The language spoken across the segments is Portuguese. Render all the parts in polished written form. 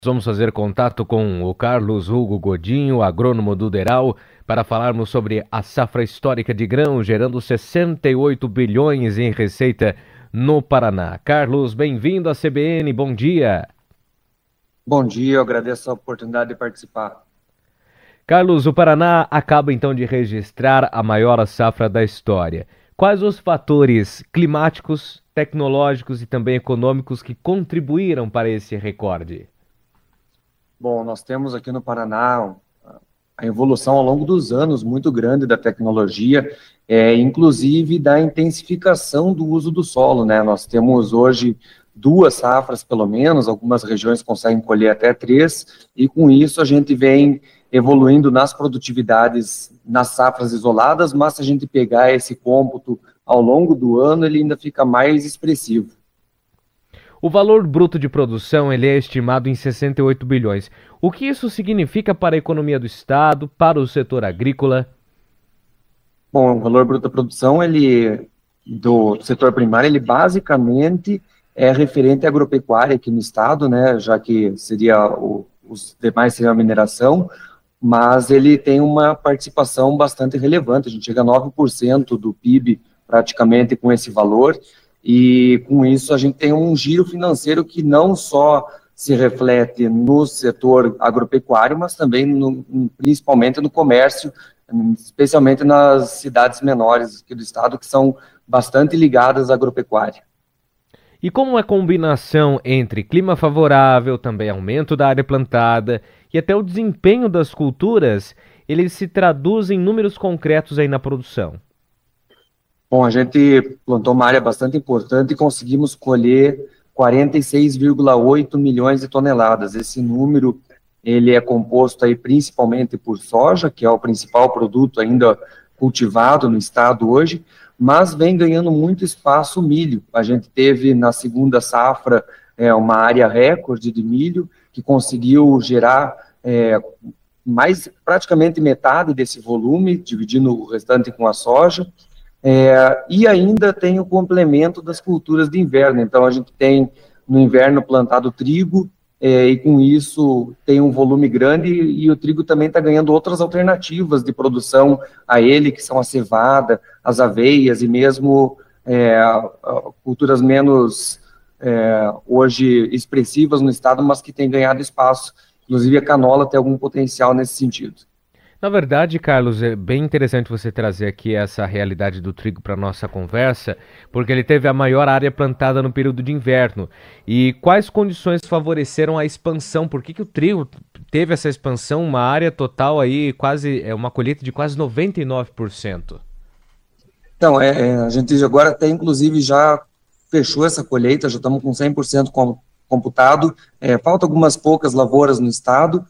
Vamos fazer contato com o Carlos Hugo Godinho, agrônomo do Deral, para falarmos sobre a safra histórica de grão, gerando 68 bilhões em receita no Paraná. Carlos, bem-vindo à CBN, bom dia. Bom dia, eu agradeço a oportunidade de participar. Carlos, o Paraná acaba então de registrar a maior safra da história. Quais os fatores climáticos, tecnológicos e também econômicos que contribuíram para esse recorde? Bom, nós temos aqui no Paraná a evolução ao longo dos anos muito grande da tecnologia, inclusive da intensificação do uso do solo, né? Nós temos hoje 2 safras, pelo menos, algumas regiões conseguem colher até 3, e com isso a gente vem evoluindo nas produtividades nas safras isoladas, mas se a gente pegar esse cômputo ao longo do ano, ele ainda fica mais expressivo. O valor bruto de produção ele é estimado em 68 bilhões. O que isso significa para a economia do Estado, para o setor agrícola? Bom, o valor bruto da produção, ele, do setor primário, ele basicamente é referente à agropecuária aqui no estado, né, já que os demais seriam a mineração, mas ele tem uma participação bastante relevante, a gente chega a 9% do PIB praticamente com esse valor, e com isso a gente tem um giro financeiro que não só se reflete no setor agropecuário, mas também principalmente no comércio, especialmente nas cidades menores aqui do estado, que são bastante ligadas à agropecuária. E como a combinação entre clima favorável, também aumento da área plantada e até o desempenho das culturas, eles se traduzem em números concretos aí na produção? Bom, a gente plantou uma área bastante importante e conseguimos colher 46,8 milhões de toneladas. Esse número, ele é composto aí principalmente por soja, que é o principal produto ainda cultivado no estado hoje, mas vem ganhando muito espaço o milho. A gente teve na segunda safra uma área recorde de milho, que conseguiu gerar mais praticamente metade desse volume, dividindo o restante com a soja. E ainda tem o complemento das culturas de inverno. Então, a gente tem no inverno plantado trigo, e com isso tem um volume grande, e o trigo também está ganhando outras alternativas de produção a ele, que são a cevada, as aveias e mesmo culturas menos hoje expressivas no estado, mas que têm ganhado espaço. Inclusive, a canola tem algum potencial nesse sentido. Na verdade, Carlos, é bem interessante você trazer aqui essa realidade do trigo para nossa conversa, porque ele teve a maior área plantada no período de inverno. E quais condições favoreceram a expansão? Por que o trigo teve essa expansão, uma área total aí, uma colheita de quase 99%? Então, a gente agora até, inclusive, já fechou essa colheita, já estamos com 100% computado, falta algumas poucas lavouras no estado,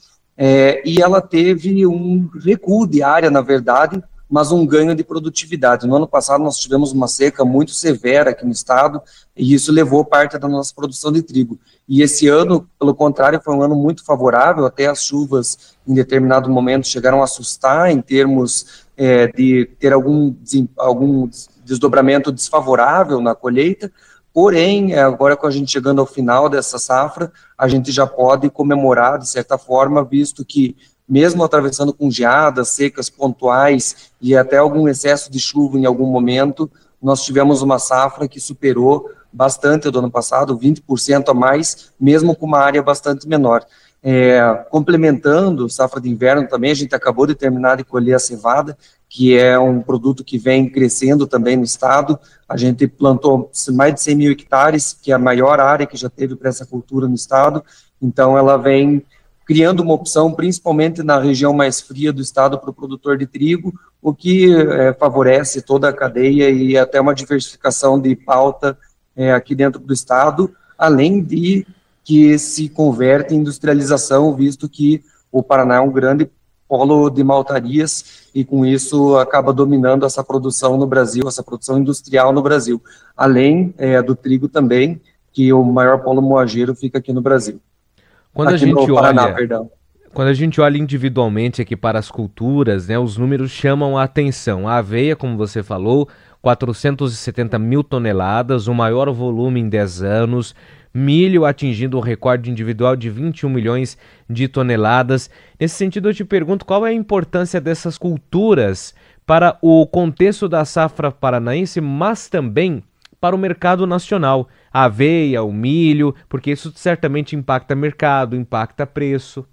e ela teve um recuo de área, na verdade, mas um ganho de produtividade. No ano passado, nós tivemos uma seca muito severa aqui no estado, e isso levou parte da nossa produção de trigo. E esse ano, pelo contrário, foi um ano muito favorável, até as chuvas, em determinado momento, chegaram a assustar em termos de ter algum desdobramento desfavorável na colheita. Porém, agora com a gente chegando ao final dessa safra, a gente já pode comemorar, de certa forma, visto que, mesmo atravessando com geadas, secas pontuais e até algum excesso de chuva em algum momento, nós tivemos uma safra que superou bastante a do ano passado, 20% a mais, mesmo com uma área bastante menor. Complementando safra de inverno também, a gente acabou de terminar de colher a cevada, que é um produto que vem crescendo também no estado. A gente plantou mais de 100 mil hectares, que é a maior área que já teve para essa cultura no estado, então ela vem criando uma opção, principalmente na região mais fria do estado, para o produtor de trigo, o que favorece toda a cadeia e até uma diversificação de pauta aqui dentro do estado, além de que se converte em industrialização, visto que o Paraná é um grande polo de maltarias e com isso acaba dominando essa produção no Brasil, essa produção industrial no Brasil, além do trigo também, que o maior polo moageiro fica aqui no Brasil, Quando a aqui no gente Paraná, olha perdão. Quando a gente olha individualmente aqui para as culturas, né, os números chamam a atenção. A aveia, como você falou, 470 mil toneladas, o maior volume em 10 anos. milho atingindo o recorde individual de 21 milhões de toneladas. Nesse sentido, eu te pergunto qual é a importância dessas culturas para o contexto da safra paranaense, mas também para o mercado nacional. A aveia, o milho, porque isso certamente impacta mercado, impacta preço.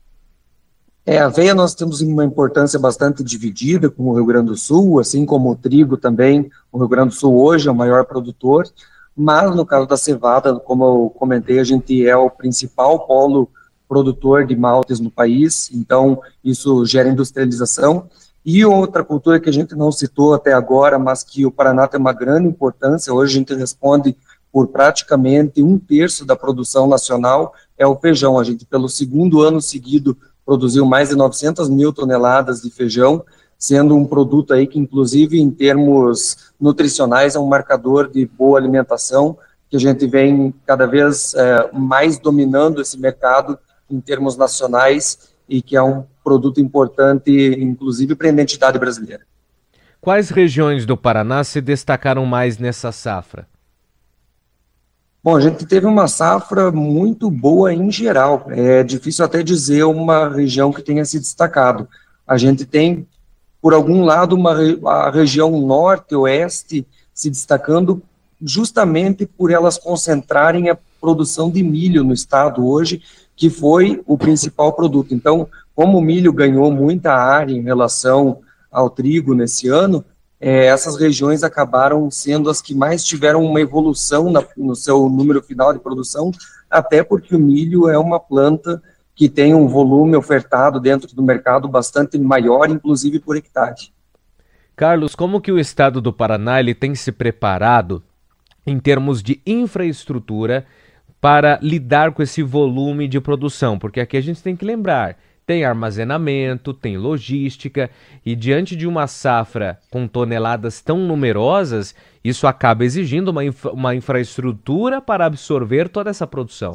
A aveia nós temos uma importância bastante dividida com o Rio Grande do Sul, assim como o trigo também. O Rio Grande do Sul hoje é o maior produtor, mas no caso da cevada, como eu comentei, a gente é o principal polo produtor de maltes no país, então isso gera industrialização. E outra cultura que a gente não citou até agora, mas que o Paraná tem uma grande importância, hoje a gente responde por praticamente um terço da produção nacional, é o feijão. A gente, pelo segundo ano seguido, produziu mais de 900 mil toneladas de feijão, sendo um produto aí que, inclusive, em termos nutricionais, é um marcador de boa alimentação, que a gente vem cada vez mais dominando esse mercado em termos nacionais e que é um produto importante, inclusive, para a identidade brasileira. Quais regiões do Paraná se destacaram mais nessa safra? Bom, a gente teve uma safra muito boa em geral. É difícil até dizer uma região que tenha se destacado. A gente tem, por algum lado, a região norte-oeste se destacando justamente por elas concentrarem a produção de milho no estado hoje, que foi o principal produto. Então, como o milho ganhou muita área em relação ao trigo nesse ano, essas regiões acabaram sendo as que mais tiveram uma evolução no seu número final de produção, até porque o milho é uma planta que tem um volume ofertado dentro do mercado bastante maior, inclusive por hectare. Carlos, como que o estado do Paraná ele tem se preparado em termos de infraestrutura para lidar com esse volume de produção? Porque aqui a gente tem que lembrar, tem armazenamento, tem logística, e diante de uma safra com toneladas tão numerosas, isso acaba exigindo uma infraestrutura para absorver toda essa produção.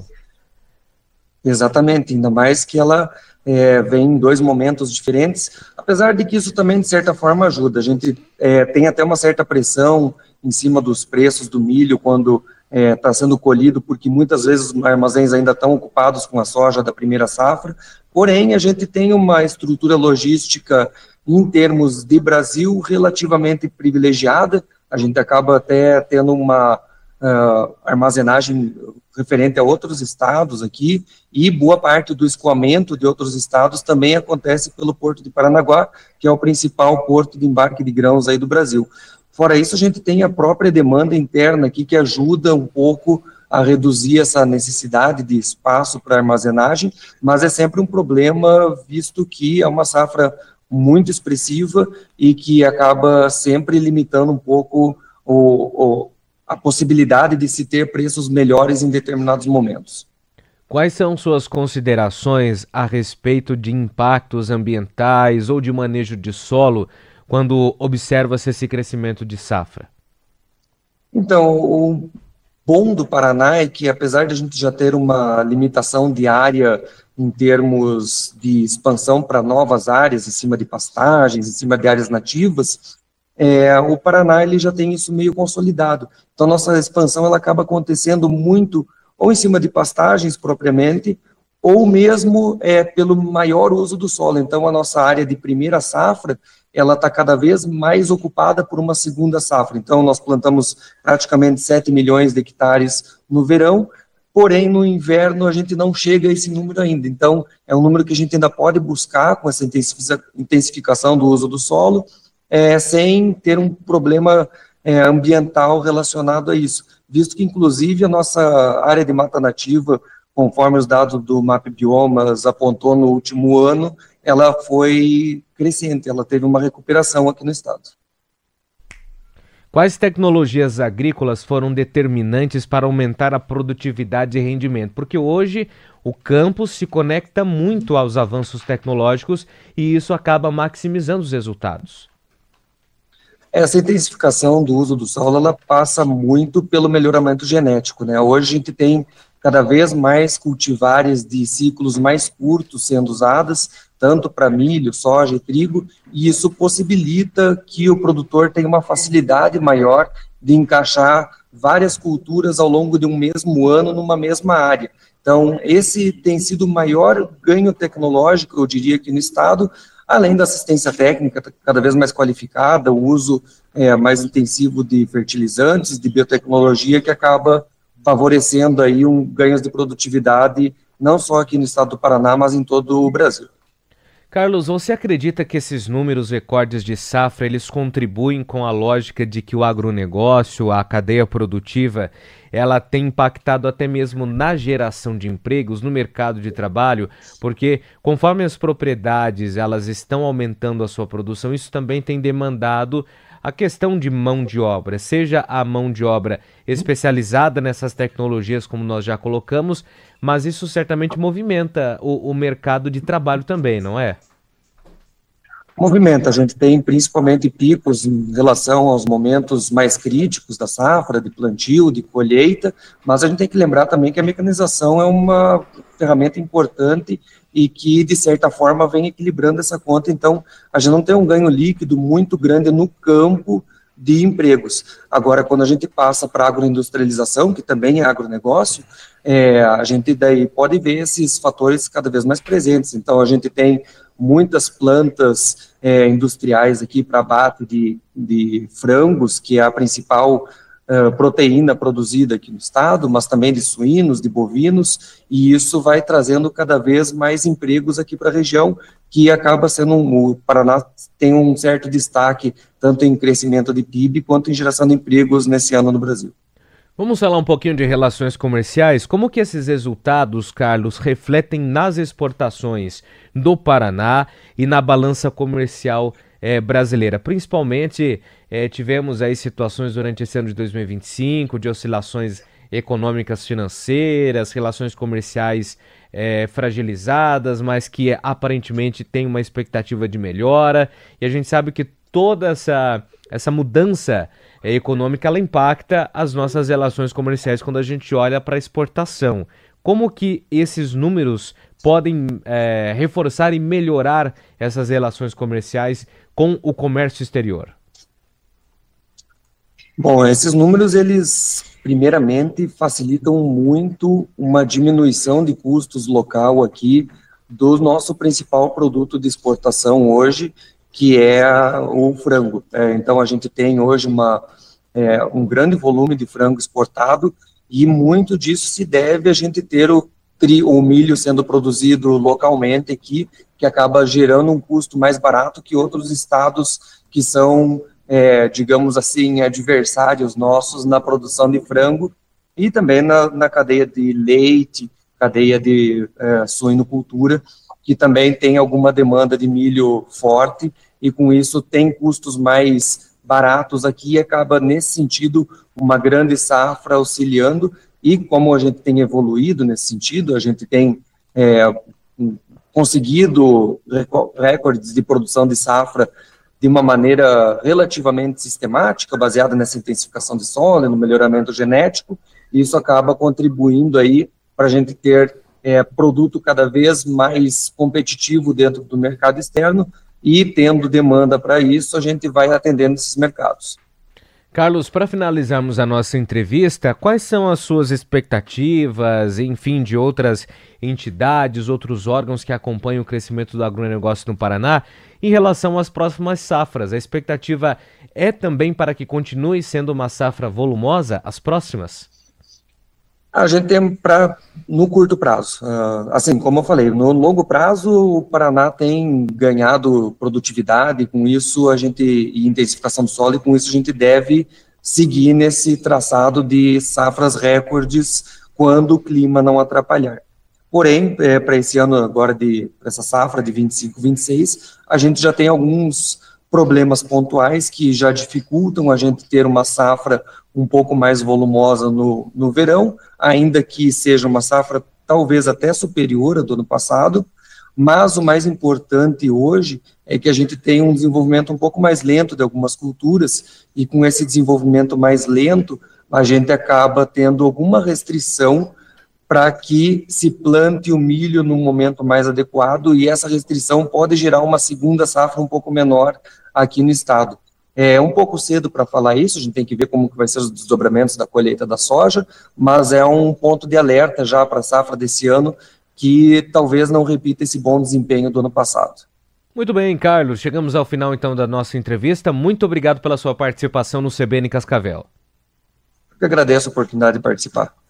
Exatamente, ainda mais que ela vem em dois momentos diferentes, apesar de que isso também, de certa forma, ajuda. A gente tem até uma certa pressão em cima dos preços do milho quando está sendo colhido, porque muitas vezes os armazéns ainda estão ocupados com a soja da primeira safra, porém a gente tem uma estrutura logística em termos de Brasil relativamente privilegiada, a gente acaba até tendo uma armazenagem referente a outros estados aqui, e boa parte do escoamento de outros estados também acontece pelo Porto de Paranaguá, que é o principal porto de embarque de grãos aí do Brasil. Fora isso, a gente tem a própria demanda interna aqui que ajuda um pouco a reduzir essa necessidade de espaço para armazenagem, mas é sempre um problema, visto que é uma safra muito expressiva e que acaba sempre limitando um pouco a possibilidade de se ter preços melhores em determinados momentos. Quais são suas considerações a respeito de impactos ambientais ou de manejo de solo quando observa-se esse crescimento de safra? Então, o bom do Paraná é que, apesar de a gente já ter uma limitação de área em termos de expansão para novas áreas, em cima de pastagens, em cima de áreas nativas, o Paraná ele já tem isso meio consolidado. Então, nossa expansão ela acaba acontecendo muito ou em cima de pastagens propriamente, ou mesmo pelo maior uso do solo. Então, a nossa área de primeira safra, ela está cada vez mais ocupada por uma segunda safra. Então, nós plantamos praticamente 7 milhões de hectares no verão, porém, no inverno, a gente não chega a esse número ainda. Então, é um número que a gente ainda pode buscar com essa intensificação do uso do solo, sem ter um problema ambiental relacionado a isso. Visto que, inclusive, a nossa área de mata nativa, conforme os dados do MAP Biomas apontou no último ano, ela foi crescente, ela teve uma recuperação aqui no estado. Quais tecnologias agrícolas foram determinantes para aumentar a produtividade e rendimento? Porque hoje o campo se conecta muito aos avanços tecnológicos e isso acaba maximizando os resultados. Essa intensificação do uso do solo, ela passa muito pelo melhoramento genético, né? Hoje a gente tem cada vez mais cultivares de ciclos mais curtos sendo usadas, tanto para milho, soja e trigo, e isso possibilita que o produtor tenha uma facilidade maior de encaixar várias culturas ao longo de um mesmo ano numa mesma área. Então, esse tem sido o maior ganho tecnológico, eu diria, aqui no estado, além da assistência técnica cada vez mais qualificada, o uso mais intensivo de fertilizantes, de biotecnologia, que acaba favorecendo aí ganhos de produtividade, não só aqui no estado do Paraná, mas em todo o Brasil. Carlos, você acredita que esses números recordes de safra, eles contribuem com a lógica de que o agronegócio, a cadeia produtiva, ela tem impactado até mesmo na geração de empregos, no mercado de trabalho? Porque conforme as propriedades elas estão aumentando a sua produção, isso também tem demandado a questão de mão de obra, seja a mão de obra especializada nessas tecnologias, como nós já colocamos, mas isso certamente movimenta o mercado de trabalho também, não é? Movimenta, a gente tem principalmente picos em relação aos momentos mais críticos da safra, de plantio, de colheita, mas a gente tem que lembrar também que a mecanização é uma ferramenta importante e que, de certa forma, vem equilibrando essa conta. Então, a gente não tem um ganho líquido muito grande no campo de empregos. Agora, quando a gente passa para a agroindustrialização, que também é agronegócio, a gente daí pode ver esses fatores cada vez mais presentes. Então, a gente tem muitas plantas industriais aqui para abate de frangos, que é a principal proteína produzida aqui no estado, mas também de suínos, de bovinos, e isso vai trazendo cada vez mais empregos aqui para a região, que acaba sendo, o Paraná tem um certo destaque, tanto em crescimento de PIB, quanto em geração de empregos nesse ano no Brasil. Vamos falar um pouquinho de relações comerciais. Como que esses resultados, Carlos, refletem nas exportações do Paraná e na balança comercial brasileira? Principalmente, tivemos aí situações durante esse ano de 2025 de oscilações econômicas financeiras, relações comerciais fragilizadas, mas que aparentemente tem uma expectativa de melhora. E a gente sabe que toda essa mudança econômica, ela impacta as nossas relações comerciais quando a gente olha para a exportação. Como que esses números podem reforçar e melhorar essas relações comerciais com o comércio exterior? Bom, esses números, eles, primeiramente, facilitam muito uma diminuição de custos local aqui do nosso principal produto de exportação hoje, que é o frango. Então, a gente tem hoje um grande volume de frango exportado, e muito disso se deve a gente ter o milho sendo produzido localmente aqui, que acaba gerando um custo mais barato que outros estados que são, digamos assim, adversários nossos na produção de frango, e também na cadeia de leite, cadeia de suinocultura, que também tem alguma demanda de milho forte, e com isso tem custos mais baratos aqui, e acaba, nesse sentido, uma grande safra auxiliando. E como a gente tem evoluído nesse sentido, a gente tem conseguido recordes de produção de safra de uma maneira relativamente sistemática, baseada nessa intensificação de solo, no melhoramento genético, e isso acaba contribuindo aí para a gente ter produto cada vez mais competitivo dentro do mercado externo, e tendo demanda para isso, a gente vai atendendo esses mercados. Carlos, para finalizarmos a nossa entrevista, quais são as suas expectativas, enfim, de outras entidades, outros órgãos que acompanham o crescimento do agronegócio no Paraná em relação às próximas safras? A expectativa é também para que continue sendo uma safra volumosa, as próximas? A gente tem no curto prazo, assim, como eu falei, no longo prazo o Paraná tem ganhado produtividade, com isso e intensificação do solo, e com isso a gente deve seguir nesse traçado de safras recordes quando o clima não atrapalhar. Porém, para esse ano agora, essa safra de 25, 26, a gente já tem alguns problemas pontuais que já dificultam a gente ter uma safra um pouco mais volumosa no verão, ainda que seja uma safra talvez até superior à do ano passado, mas o mais importante hoje é que a gente tem um desenvolvimento um pouco mais lento de algumas culturas, e com esse desenvolvimento mais lento, a gente acaba tendo alguma restrição para que se plante o milho num momento mais adequado, e essa restrição pode gerar uma segunda safra um pouco menor aqui no estado. É um pouco cedo para falar isso, a gente tem que ver como que vai ser os desdobramentos da colheita da soja, mas é um ponto de alerta já para a safra desse ano, que talvez não repita esse bom desempenho do ano passado. Muito bem, Carlos. Chegamos ao final então da nossa entrevista. Muito obrigado pela sua participação no CBN Cascavel. Eu que agradeço a oportunidade de participar.